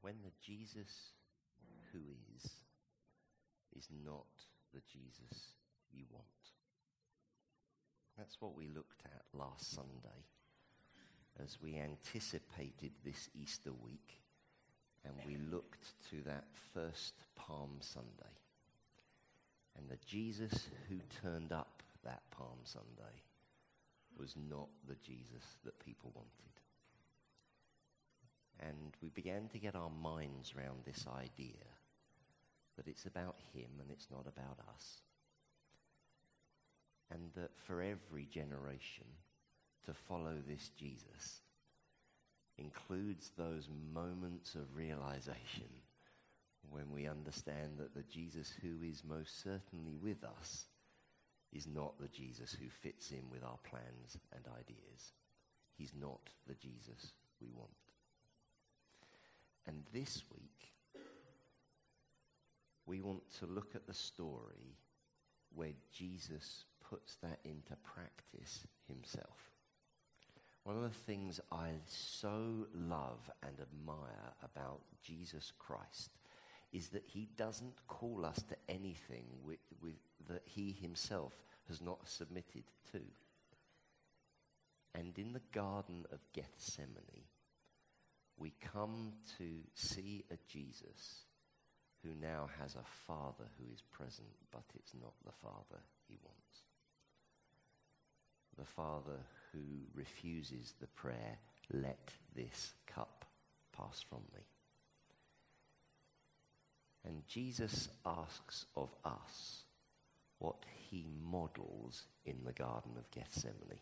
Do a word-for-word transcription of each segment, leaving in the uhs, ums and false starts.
when the Jesus who is, is not the Jesus you want. That's what we looked at last Sunday as we anticipated this Easter week and we looked to that first Palm Sunday. And the Jesus who turned up that Palm Sunday was not the Jesus that people wanted. And we began to get our minds around this idea that it's about him and it's not about us. And that for every generation to follow this Jesus includes those moments of realization when we understand that the Jesus who is most certainly with us is not the Jesus who fits in with our plans and ideas. He's not the Jesus we want. And this week, we want to look at the story where Jesus puts that into practice himself. One of the things I so love and admire about Jesus Christ is that he doesn't call us to anything with, with, that he himself has not submitted to. And in the Garden of Gethsemane, we come to see a Jesus who now has a Father who is present, but it's not the Father he wants. The Father who refuses the prayer, "Let this cup pass from me." And Jesus asks of us what he models in the Garden of Gethsemane.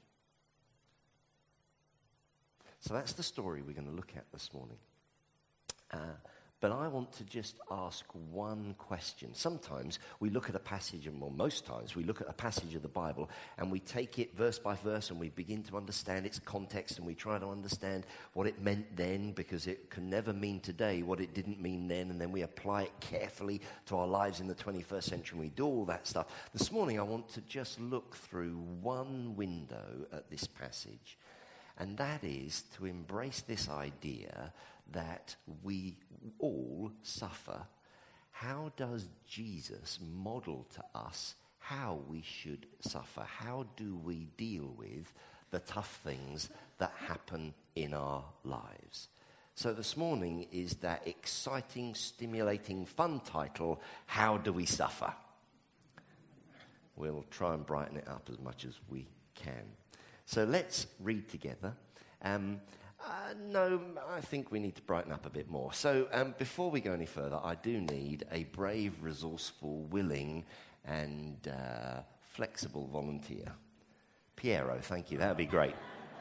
So that's the story we're going to look at this morning. Uh, but I want to just ask one question. Sometimes we look at a passage, and well, most times we look at a passage of the Bible and we take it verse by verse and we begin to understand its context and we try to understand what it meant then, because it can never mean today what it didn't mean then, and then we apply it carefully to our lives in the twenty-first century and we do all that stuff. This morning I want to just look through one window at this passage, and that is to embrace this idea that we all suffer. How does Jesus model to us how we should suffer? How do we deal with the tough things that happen in our lives? So this morning is that exciting, stimulating, fun title, How Do We Suffer? We'll try and brighten it up as much as we can. So let's read together. Um, uh, no, I think we need to brighten up a bit more. So um, before we go any further, I do need a brave, resourceful, willing, and uh, flexible volunteer. Piero, thank you. That would be great.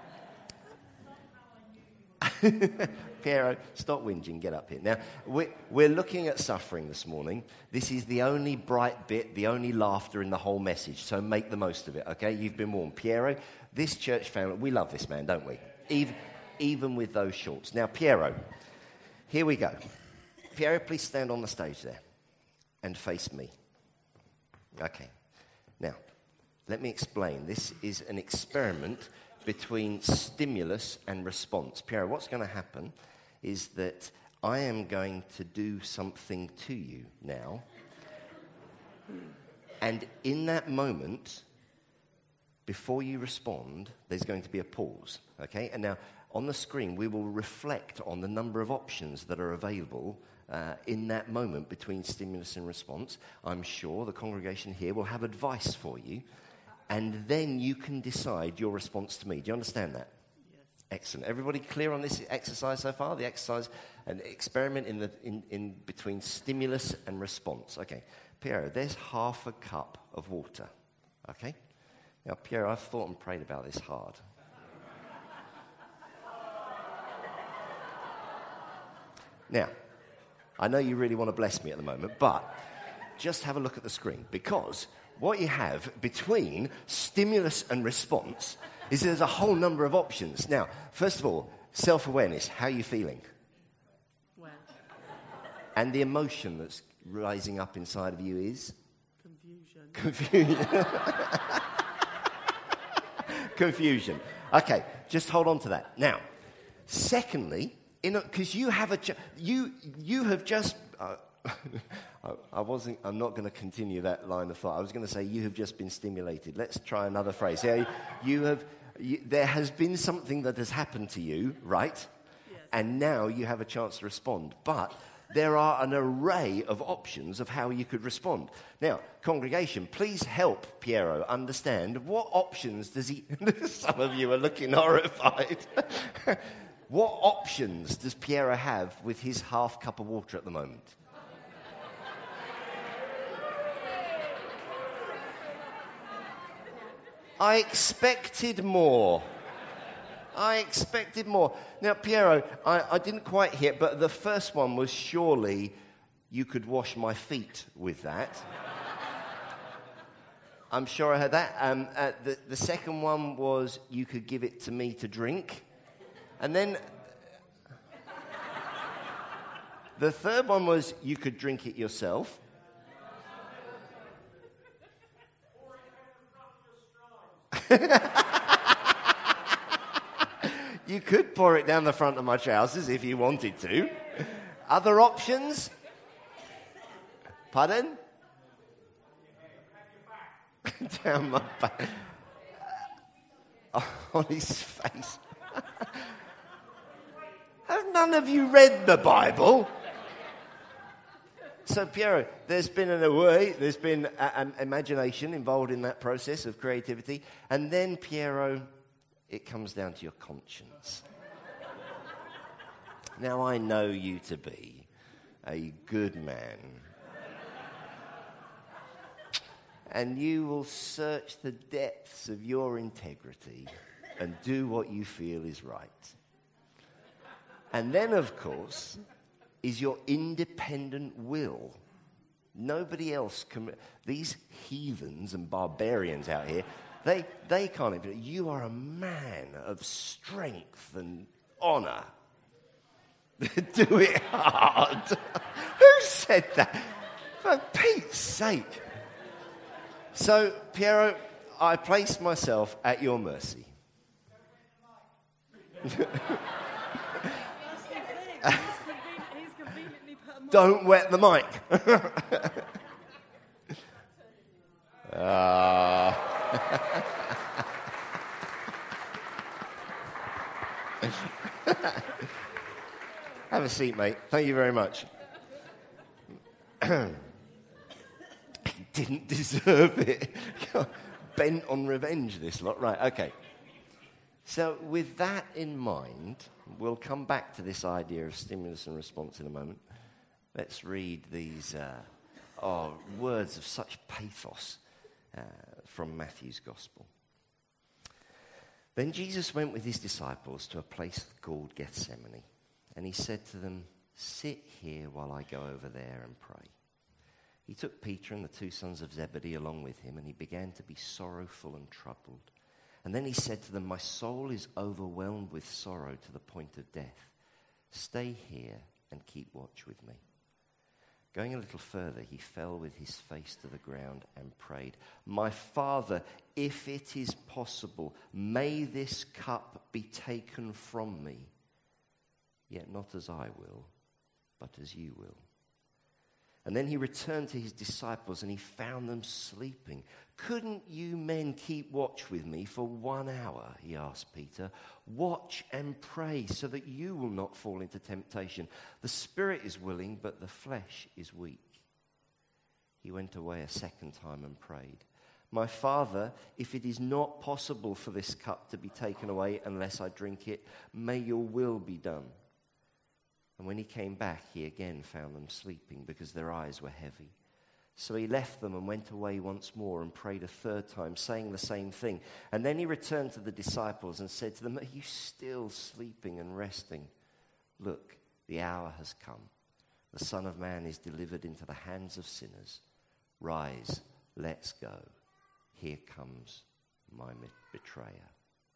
Piero, stop whinging. Get up here. Now, we're, we're looking at suffering this morning. This is the only bright bit, the only laughter in the whole message. So make the most of it, okay? You've been warned. Piero, this church family, we love this man, don't we? Even, even with those shorts. Now, Piero, here we go. Piero, please stand on the stage there and face me. Okay. Now, let me explain. This is an experiment between stimulus and response. Piero, what's going to happen is that I am going to do something to you now. And in that moment, before you respond, there's going to be a pause, okay? And now, on the screen, we will reflect on the number of options that are available uh, in that moment between stimulus and response. I'm sure the congregation here will have advice for you, and then you can decide your response to me. Do you understand that? Yes. Excellent. Everybody clear on this exercise so far? The exercise, an experiment in the in, in between stimulus and response. Okay, Piero, there's half a cup of water, okay? Now, Piero, I've thought and prayed about this hard. Now, I know you really want to bless me at the moment, but just have a look at the screen, because what you have between stimulus and response is there's a whole number of options. Now, first of all, self-awareness. How are you feeling? Well. And the emotion that's rising up inside of you is? Confusion. Confusion. Confusion. Okay, just hold on to that. Now, secondly, because you have a ch- you you have just. Uh, I, I wasn't. I'm not going to continue that line of thought. I was going to say you have just been stimulated. Let's try another phrase. Yeah, you have. You, there has been something that has happened to you, right? Yes. And now you have a chance to respond. But there are an array of options of how you could respond. Now, congregation, please help Piero understand what options does he... Some of you are looking horrified. What options does Piero have with his half cup of water at the moment? I expected more. I expected more. Now, Piero, I, I didn't quite hear, but the first one was surely you could wash my feet with that. I'm sure I heard that. Um, uh, the, the second one was you could give it to me to drink. And then the third one was you could drink it yourself. You could pour it down the front of my trousers if you wanted to. Other options? Pardon? Down my back. On his face. Have none of you read the Bible? So, Piero, there's been an away, there's been an imagination involved in that process of creativity. And then, Piero, it comes down to your conscience. Now, I know you to be a good man. And you will search the depths of your integrity and do what you feel is right. And then, of course, is your independent will. Nobody else can... These heathens and barbarians out here, they, they can't even... You are a man of strength and honor. Do it hard. Who said that? For Pete's sake. So, Piero, I place myself at your mercy. Don't wet the mic. uh. Have a seat, mate. Thank you very much. He didn't deserve it. Bent on revenge, this lot. Right, okay. So with that in mind, we'll come back to this idea of stimulus and response in a moment. Let's read these uh, oh, words of such pathos uh, from Matthew's Gospel. Then Jesus went with his disciples to a place called Gethsemane, and he said to them, "Sit here while I go over there and pray." He took Peter and the two sons of Zebedee along with him, and he began to be sorrowful and troubled. And then he said to them, "My soul is overwhelmed with sorrow to the point of death. Stay here and keep watch with me." Going a little further, he fell with his face to the ground and prayed, "My Father, if it is possible, may this cup be taken from me. Yet not as I will, but as you will." And then he returned to his disciples and he found them sleeping. "Couldn't you men keep watch with me for one hour?" he asked Peter. "Watch and pray so that you will not fall into temptation. The spirit is willing, but the flesh is weak." He went away a second time and prayed, "My Father, if it is not possible for this cup to be taken away unless I drink it, may your will be done." And when he came back, he again found them sleeping because their eyes were heavy. So he left them and went away once more and prayed a third time, saying the same thing. And then he returned to the disciples and said to them, "Are you still sleeping and resting? Look, the hour has come. The Son of Man is delivered into the hands of sinners. Rise, let's go. Here comes my betrayer."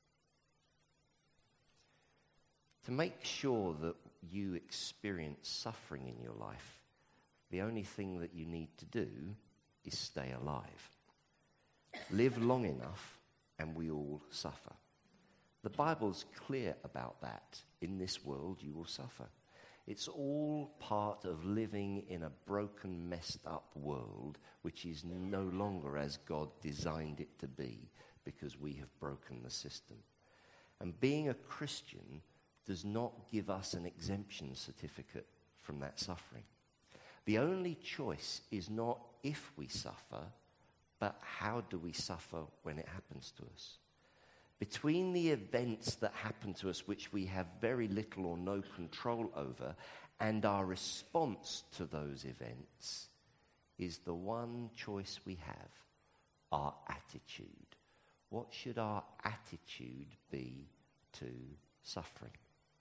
To make sure that you experience suffering in your life, the only thing that you need to do is stay alive. Live long enough and we all suffer. The Bible's clear about that. In this world you will suffer. It's all part of living in a broken, messed up world which is no longer as God designed it to be because we have broken the system. And being a Christian does not give us an exemption certificate from that suffering. The only choice is not if we suffer, but how do we suffer when it happens to us? Between the events that happen to us, which we have very little or no control over, and our response to those events, is the one choice we have, our attitude. What should our attitude be to suffering?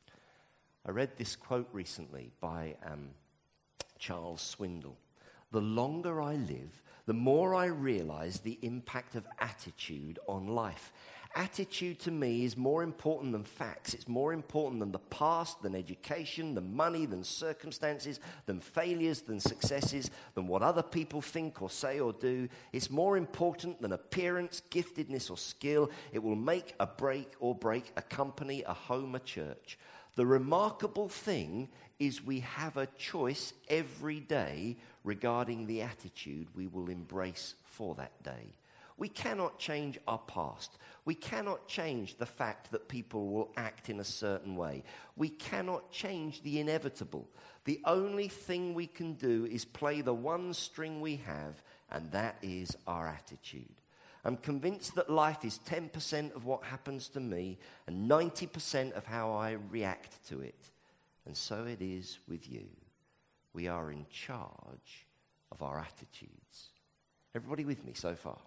I read this quote recently by um, Charles Swindoll. The longer I live, the more I realize the impact of attitude on life. Attitude to me is more important than facts. It's more important than the past, than education, than money, than circumstances, than failures, than successes, than what other people think or say or do. It's more important than appearance, giftedness or skill. It will make a break or break a company, a home, a church. The remarkable thing is we have a choice every day regarding the attitude we will embrace for that day. We cannot change our past. We cannot change the fact that people will act in a certain way. We cannot change the inevitable. The only thing we can do is play the one string we have, and that is our attitude. I'm convinced that life is ten percent of what happens to me and ninety percent of how I react to it. And so it is with you. We are in charge of our attitudes. Everybody with me so far?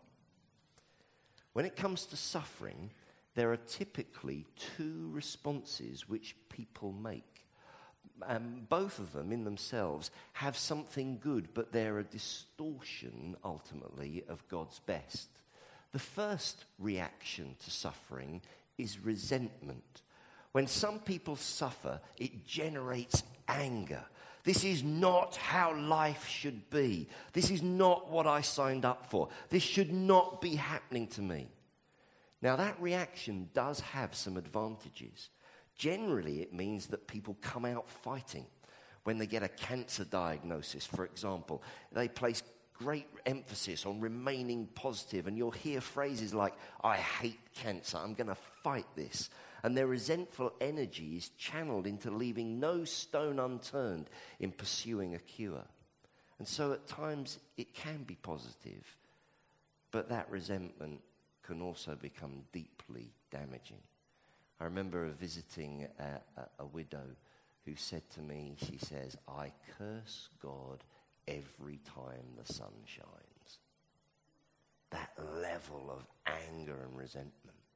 When it comes to suffering, there are typically two responses which people make. Um, both of them in themselves have something good, but they're a distortion, ultimately, of God's best. The first reaction to suffering is resentment. When some people suffer, it generates anger. This is not how life should be. This is not what I signed up for. This should not be happening to me. Now, that reaction does have some advantages. Generally, it means that people come out fighting. When they get a cancer diagnosis, for example, they place great emphasis on remaining positive, and you'll hear phrases like, I hate cancer, I'm going to fight this. And their resentful energy is channeled into leaving no stone unturned in pursuing a cure. And so at times it can be positive, but that resentment can also become deeply damaging. I remember visiting a, a, a widow who said to me, she says, I curse God every time the sun shines. That level of anger and resentment.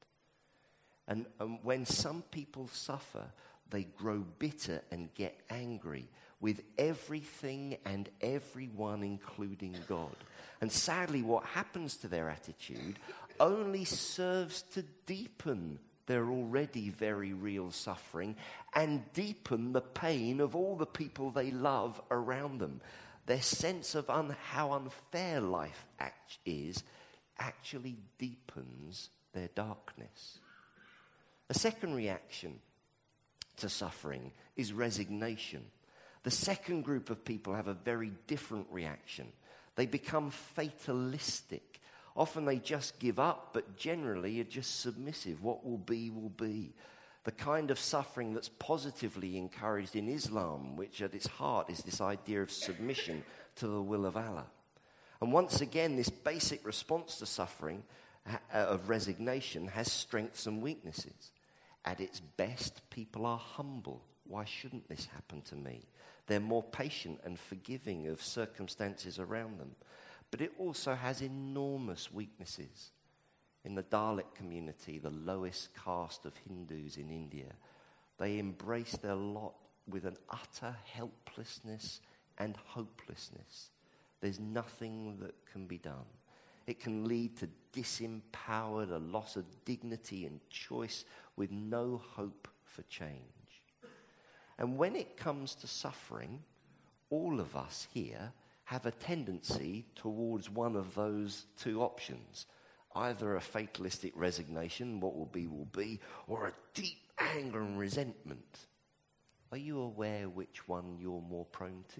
And, and when some people suffer, they grow bitter and get angry with everything and everyone, including God. And sadly, what happens to their attitude only serves to deepen their already very real suffering and deepen the pain of all the people they love around them. Their sense of un- how unfair life act- is actually deepens their darkness. A second reaction to suffering is resignation. The second group of people have a very different reaction. They become fatalistic. Often they just give up, but generally are just submissive. What will be, will be. The kind of suffering that's positively encouraged in Islam, which at its heart is this idea of submission to the will of Allah. And once again, this basic response to suffering of resignation has strengths and weaknesses. At its best, people are humble. Why shouldn't this happen to me? They're more patient and forgiving of circumstances around them. But it also has enormous weaknesses. In the Dalit community, the lowest caste of Hindus in India, they embrace their lot with an utter helplessness and hopelessness. There's nothing that can be done. It can lead to disempowered, a loss of dignity and choice with no hope for change. And when it comes to suffering, all of us here have a tendency towards one of those two options. either a fatalistic resignation, what will be will be, or a deep anger and resentment. Are you aware which one you're more prone to?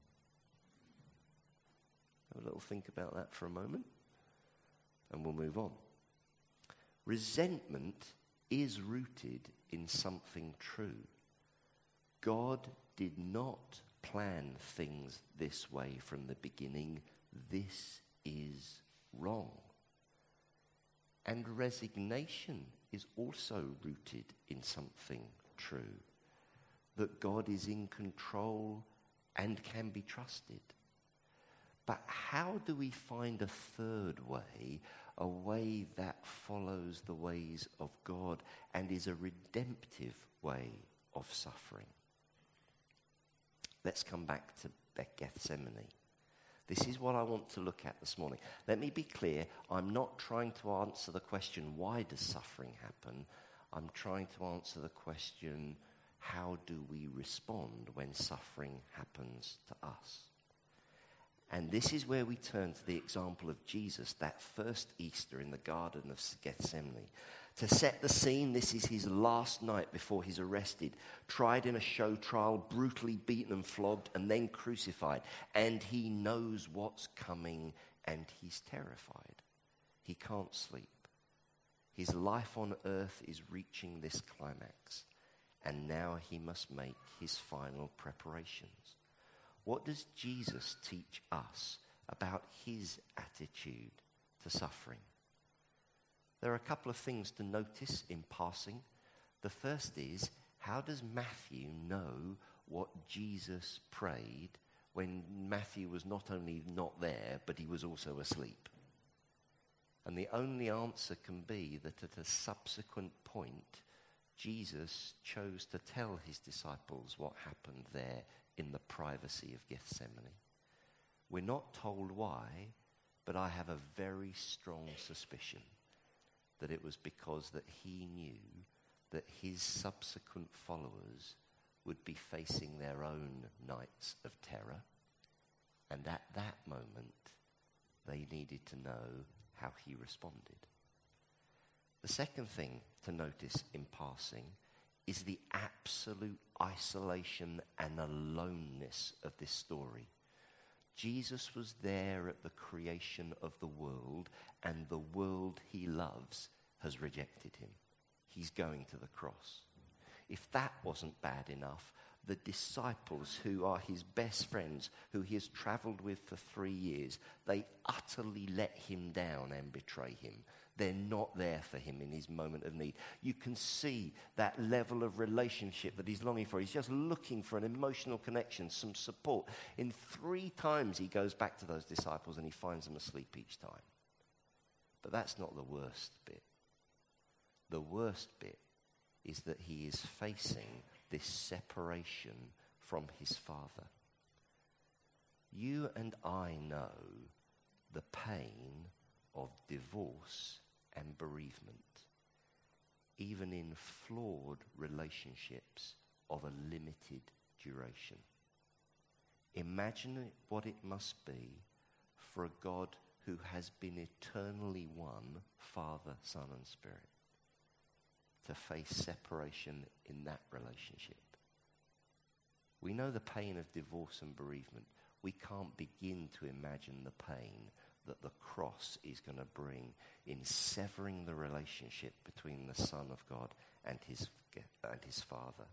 Have a little think about that for a moment, and we'll move on. Resentment is rooted in something true. God did not plan things this way from the beginning. This is wrong. And resignation is also rooted in something true. That God is in control and can be trusted. But how do we find a third way, a way that follows the ways of God and is a redemptive way of suffering? Let's come back to Gethsemane. This is what I want to look at this morning. Let me be clear, I'm not trying to answer the question, why does suffering happen? I'm trying to answer the question, how do we respond when suffering happens to us? And this is where we turn to the example of Jesus, that first Easter in the Garden of Gethsemane. To set the scene, this is his last night before he's arrested, tried in a show trial, brutally beaten and flogged, and then crucified. And he knows what's coming, and he's terrified. He can't sleep. His life on earth is reaching this climax, and now he must make his final preparations. What does Jesus teach us about his attitude to suffering? There are a couple of things to notice in passing. The first is, how does Matthew know what Jesus prayed when Matthew was not only not there, but he was also asleep? And the only answer can be that at a subsequent point, Jesus chose to tell his disciples what happened there in the privacy of Gethsemane. We're not told why, but I have a very strong suspicion that it was because that he knew that his subsequent followers would be facing their own nights of terror, and at that moment they needed to know how he responded. The second thing to notice in passing is the absolute isolation and aloneness of this story. Jesus was there at the creation of the world, and the world he loves has rejected him. He's going to the cross. If that wasn't bad enough, the disciples who are his best friends, who he has traveled with for three years, they utterly let him down and betray him. They're not there for him in his moment of need. You can see that level of relationship that he's longing for. He's just looking for an emotional connection, some support. In three times he goes back to those disciples and he finds them asleep each time. But that's not the worst bit. The worst bit is that he is facing this separation from his Father. You and I know the pain of divorce and bereavement, even in flawed relationships of a limited duration. Imagine what it must be for a God who has been eternally one, Father, Son, and Spirit, to face separation in that relationship. We know the pain of divorce and bereavement. We can't begin to imagine the pain that the cross is going to bring in severing the relationship between the Son of God and his, and his Father.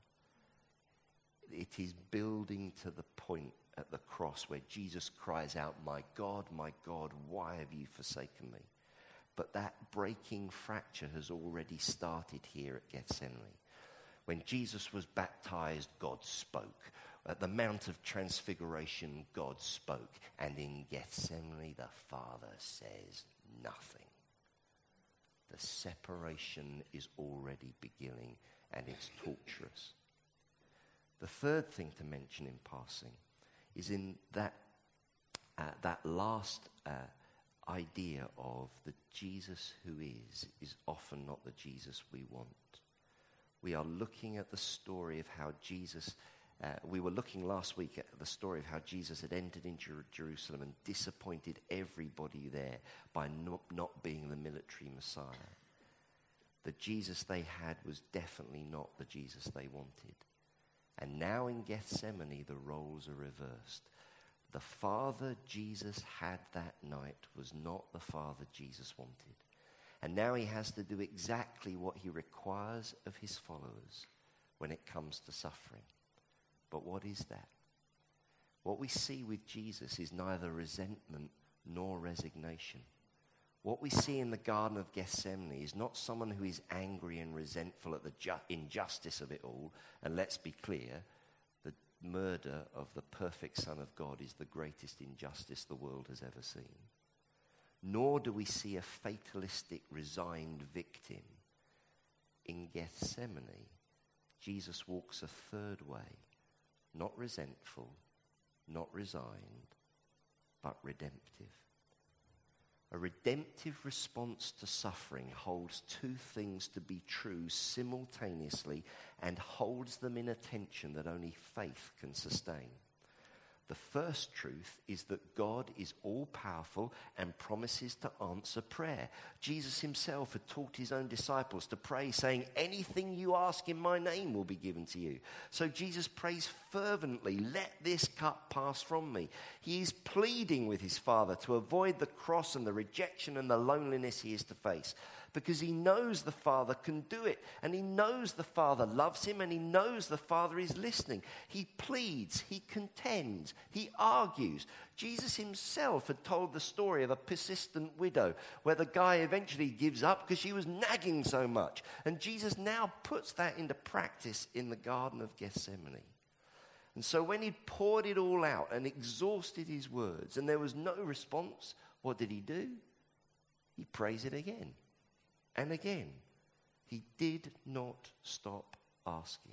It is building to the point at the cross where Jesus cries out, "My God, my God, why have you forsaken me?" But that breaking fracture has already started here at Gethsemane. When Jesus was baptized, God spoke. At the Mount of Transfiguration, God spoke. And in Gethsemane, the Father says nothing. The separation is already beginning, and it's torturous. The third thing to mention in passing is in that, uh, that last uh, idea of the Jesus who is, is often not the Jesus we want. We are looking at the story of how Jesus Uh, we were looking last week at the story of how Jesus had entered into Jerusalem and disappointed everybody there by not, not being the military Messiah. The Jesus they had was definitely not the Jesus they wanted. And now in Gethsemane, the roles are reversed. The Father Jesus had that night was not the Father Jesus wanted. And now he has to do exactly what he requires of his followers when it comes to suffering. But what is that? What we see with Jesus is neither resentment nor resignation. What we see in the Garden of Gethsemane is not someone who is angry and resentful at the ju- injustice of it all. And let's be clear, the murder of the perfect Son of God is the greatest injustice the world has ever seen. Nor do we see a fatalistic, resigned victim. In Gethsemane, Jesus walks a third way. Not resentful, not resigned, but redemptive. A redemptive response to suffering holds two things to be true simultaneously and holds them in a tension that only faith can sustain. The first truth is that God is all-powerful and promises to answer prayer. Jesus himself had taught his own disciples to pray, saying, anything you ask in my name will be given to you. So Jesus prays fervently, let this cup pass from me. He is pleading with his Father to avoid the cross and the rejection and the loneliness he is to face, because he knows the Father can do it, and he knows the Father loves him, and he knows the Father is listening. He pleads, he contends, he argues. Jesus himself had told the story of a persistent widow where the guy eventually gives up because she was nagging so much. And Jesus now puts that into practice in the Garden of Gethsemane. And so when he'd poured it all out and exhausted his words and there was no response, what did he do? He prays it again. And again, he did not stop asking.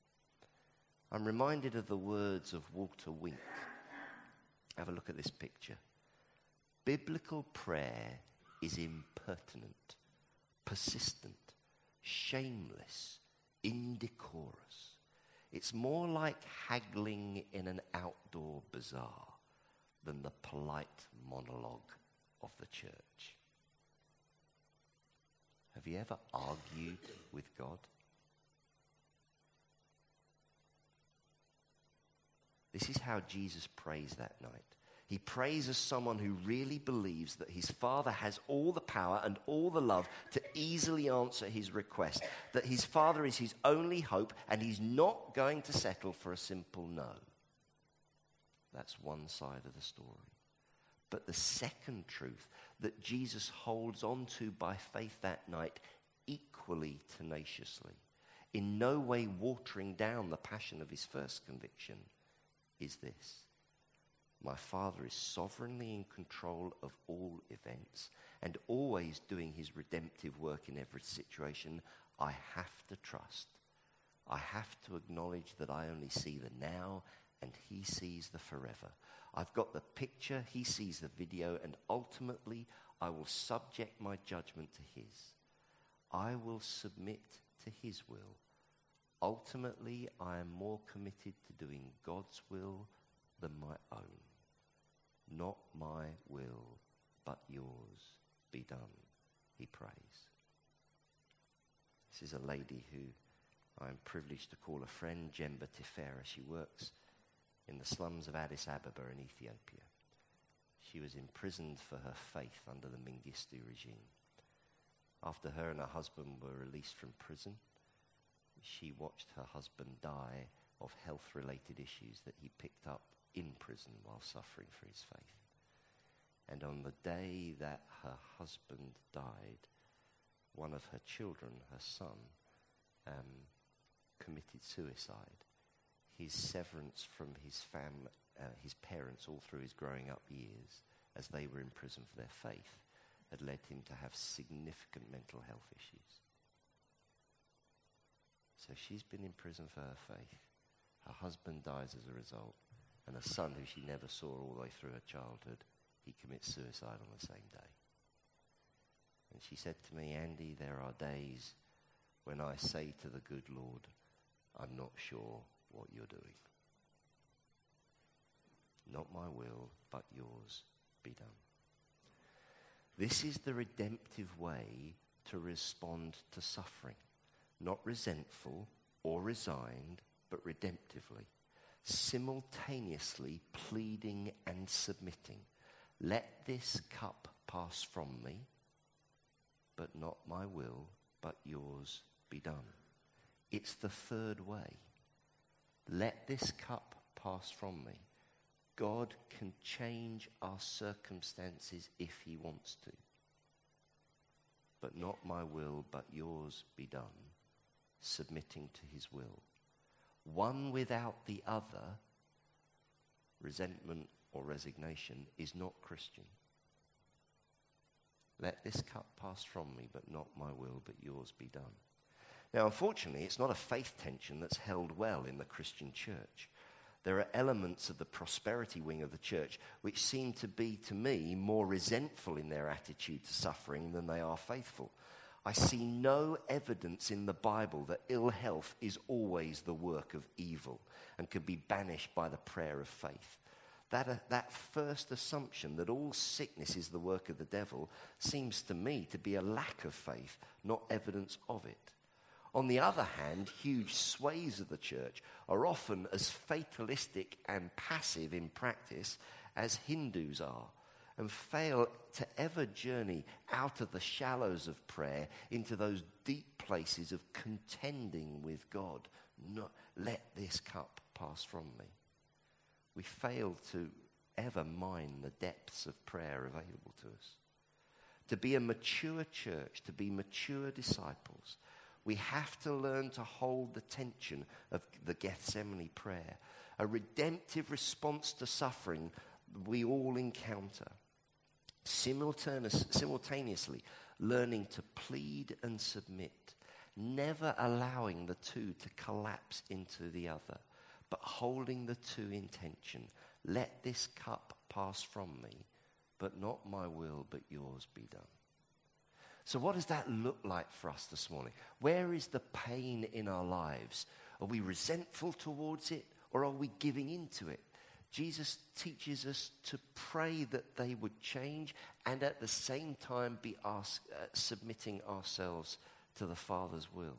I'm reminded of the words of Walter Wink. Have a look at this picture. Biblical prayer is impertinent, persistent, shameless, indecorous. It's more like haggling in an outdoor bazaar than the polite monologue of the church. Have you ever argued with God? This is how Jesus prays that night. He prays as someone who really believes that his Father has all the power and all the love to easily answer his request, that his Father is his only hope and he's not going to settle for a simple no. That's one side of the story. But the second truth that Jesus holds on to by faith that night equally tenaciously, in no way watering down the passion of his first conviction, is this. My Father is sovereignly in control of all events and always doing his redemptive work in every situation. I have to trust. I have to acknowledge that I only see the now and he sees the forever. I've got the picture, he sees the video, and ultimately I will subject my judgment to his. I will submit to his will. Ultimately, I am more committed to doing God's will than my own. Not my will, but yours be done, he prays. This is a lady who I'm privileged to call a friend, Jemba Tifera. She works in the slums of Addis Ababa in Ethiopia. She was imprisoned for her faith under the Mengistu regime. After her and her husband were released from prison, she watched her husband die of health-related issues that he picked up in prison while suffering for his faith. And on the day that her husband died, one of her children, her son, um, committed suicide. His severance from his fam, uh, his parents all through his growing up years, as they were in prison for their faith, had led him to have significant mental health issues. So she's been in prison for her faith. Her husband dies as a result, and a son who she never saw all the way through her childhood, he commits suicide on the same day. And she said to me, Andy, there are days when I say to the good Lord, I'm not sure what you're doing. Not my will, but yours be done. This is the redemptive way to respond to suffering. Not resentful or resigned, but redemptively. Simultaneously pleading and submitting. Let this cup pass from me, but not my will, but yours be done. It's the third way. Let this cup pass from me. God can change our circumstances if he wants to. But not my will, but yours be done. Submitting to his will. One without the other, resentment or resignation, is not Christian. Let this cup pass from me, but not my will, but yours be done. Now, unfortunately, it's not a faith tension that's held well in the Christian church. There are elements of the prosperity wing of the church which seem to be, to me, more resentful in their attitude to suffering than they are faithful. I see no evidence in the Bible that ill health is always the work of evil and can be banished by the prayer of faith. That, uh, that first assumption that all sickness is the work of the devil seems to me to be a lack of faith, not evidence of it. On the other hand, huge swathes of the church are often as fatalistic and passive in practice as Hindus are, and fail to ever journey out of the shallows of prayer into those deep places of contending with God. Not, let this cup pass from me. We fail to ever mine the depths of prayer available to us. To be a mature church, to be mature disciples, we have to learn to hold the tension of the Gethsemane prayer, a redemptive response to suffering we all encounter. Simultaneous, simultaneously learning to plead and submit, never allowing the two to collapse into the other, but holding the two in tension. Let this cup pass from me, but not my will, but yours be done. So what does that look like for us this morning? Where is the pain in our lives? Are we resentful towards it, or are we giving into it? Jesus teaches us to pray that they would change and at the same time be ask, uh, submitting ourselves to the Father's will.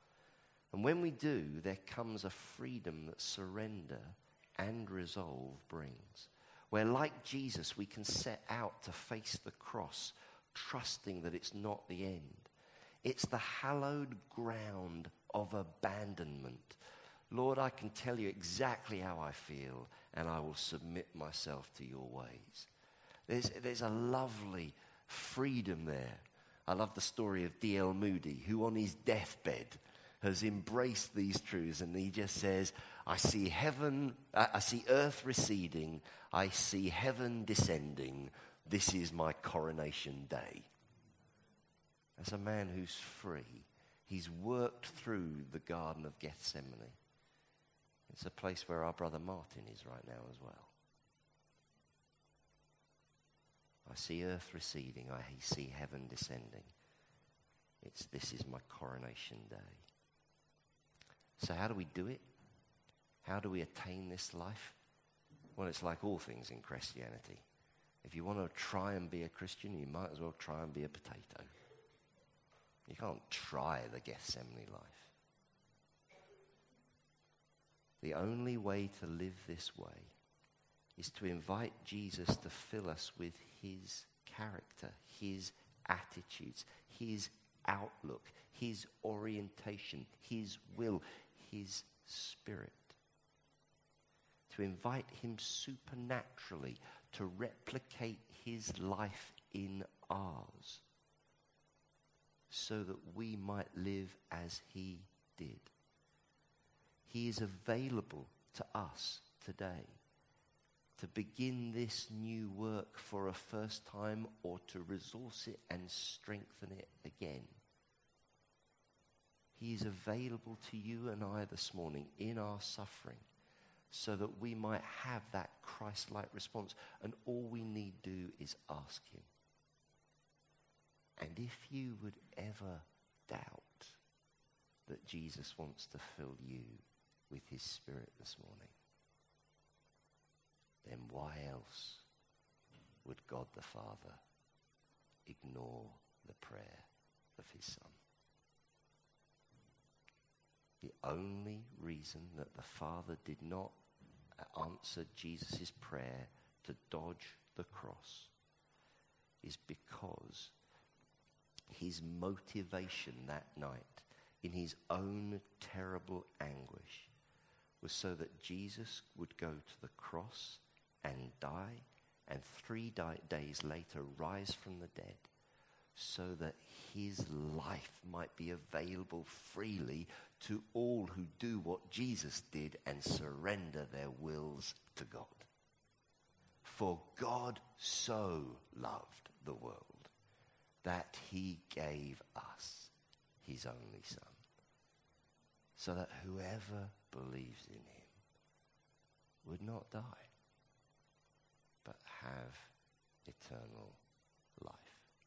And when we do, there comes a freedom that surrender and resolve brings, where like Jesus we can set out to face the cross, trusting that it's not the end. It's the hallowed ground of abandonment. Lord, I can tell you exactly how I feel, and I will submit myself to your ways. There's, there's a lovely freedom there. I love the story of D L Moody, who on his deathbed has embraced these truths, and he just says, I see heaven, I see earth receding, I see heaven descending. This is my coronation day. As a man who's free, he's worked through the Garden of Gethsemane. It's a place where our brother Martin is right now as well. I see earth receding. I see heaven descending. It's, this is my coronation day. So how do we do it? How do we attain this life? Well, it's like all things in Christianity. If you want to try and be a Christian, you might as well try and be a potato. You can't try the Gethsemane life. The only way to live this way is to invite Jesus to fill us with his character, his attitudes, his outlook, his orientation, his will, his spirit. To invite him supernaturally to replicate his life in ours so that we might live as he did. He is available to us today to begin this new work for a first time or to resource it and strengthen it again. He is available to you and I this morning in our suffering so that we might have that Christ-like response, and all we need do is ask him. And if you would ever doubt that Jesus wants to fill you with his Spirit this morning, then why else would God the Father ignore the prayer of his Son? The only reason that the Father did not answer Jesus' prayer to dodge the cross is because his motivation that night in his own terrible anguish was so that Jesus would go to the cross and die and three di- days later rise from the dead so that his life might be available freely to all who do what Jesus did and surrender their wills to God. For God so loved the world that he gave us his only Son, so that whoever believes in him would not die, but have eternal life.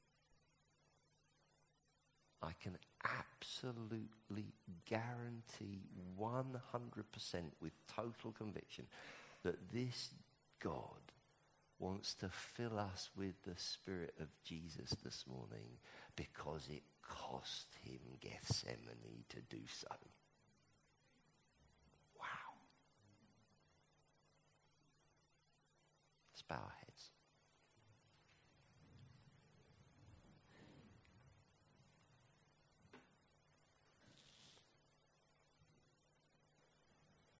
I can absolutely guarantee one hundred percent with total conviction that this God wants to fill us with the Spirit of Jesus this morning because it cost him Gethsemane to do so. Wow. Let's bow our heads.